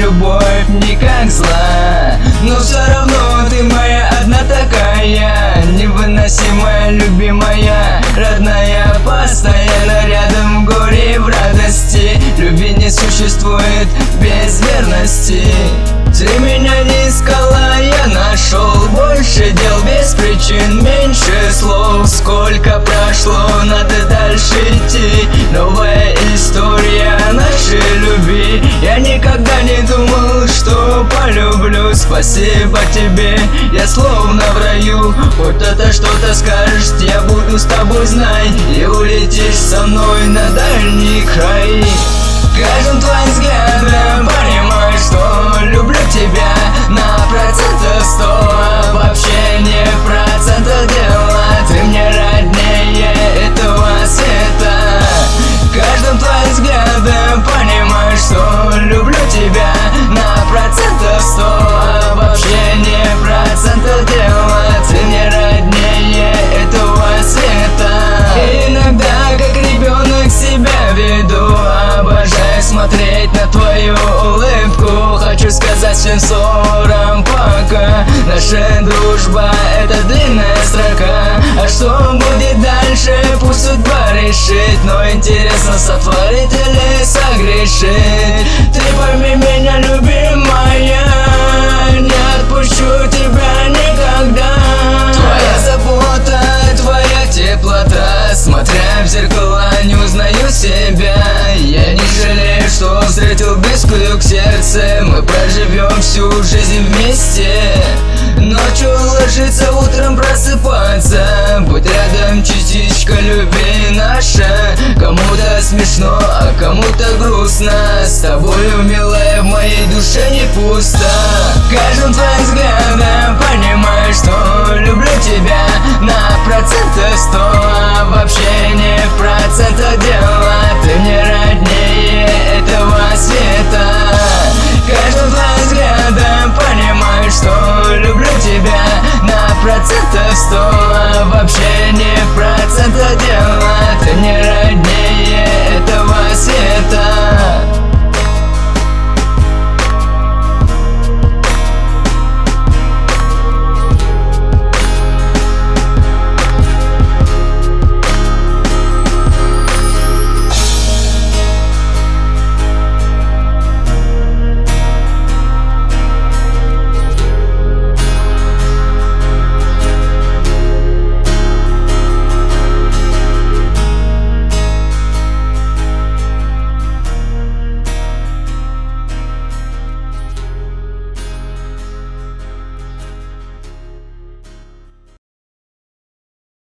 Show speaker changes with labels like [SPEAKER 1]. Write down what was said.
[SPEAKER 1] любовь не как зла, но все равно ты моя одна такая, невыносимая, любимая, родная, постоянно рядом в горе и в радости. Любви не существует без верности. Ты меня не искала, я нашел. Больше дел без причин, меньше слов. Сколько прошло, надо дальше идти. Новая история нашей любви. Я никогда не думал, что полюблю. Спасибо тебе, я словно в раю. Хоть кто-то что-то скажет, я буду с тобой, знай. И улетишь со мной на дальний край. Каждым твоим взглядом понимаю, что люблю тебя на процентов 100. Вообще не в процентах дело, ты мне роднее этого света. Каждым твоим взглядом понимаю, что люблю тебя на процентов 100. Вообще не в процентах дело, ты мне роднее этого света. Иногда как ребенок себя веду, обожаю смотреть на твою улыбку. Хочу сказать всем ссорам пока. Наша дружба — это длинная строка. А что будет дальше, пусть судьба решит. Но интересно, сотворит или согрешит. Ты пойми меня, любимая, не отпущу тебя никогда. Твоя забота, твоя теплота. Смотря в зеркало, не узнаю себя. Я не жалею, что встретил близкую к сердцу. Мы проживем всю жизнь вместе. Ночью ложиться, утром просыпаться. Будь рядом, частичка любви наша. Кому-то смешно, а кому-то грустно. С тобою, милая, в моей душе не пусто. Каждым твоим взглядом понимаю, что люблю тебя на процентов 100. Вообще не в процентах дело, ты мне роднее этого света. Каждым твоим взглядом понимаю, что люблю тебя на процентов 100. Вообще не в процентах